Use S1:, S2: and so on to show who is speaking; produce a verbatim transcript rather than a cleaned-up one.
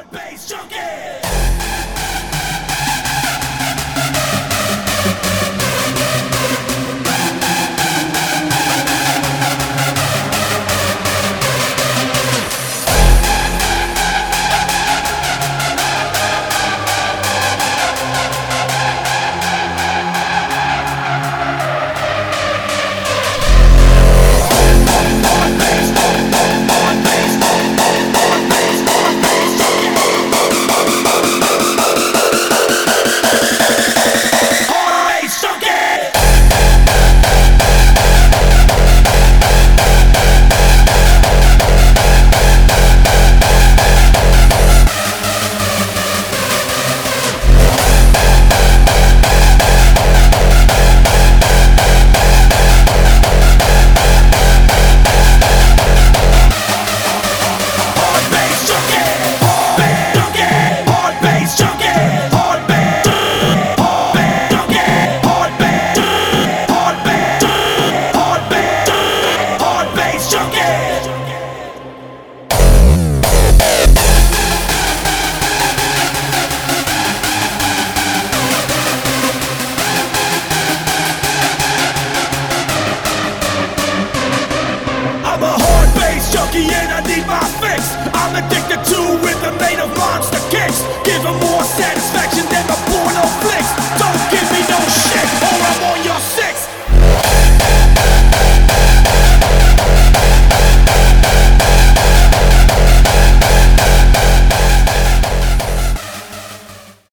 S1: Hard bass junkie. And I need my fix. I'm addicted to rhythm made of monster kicks. Give 'em more satisfaction than my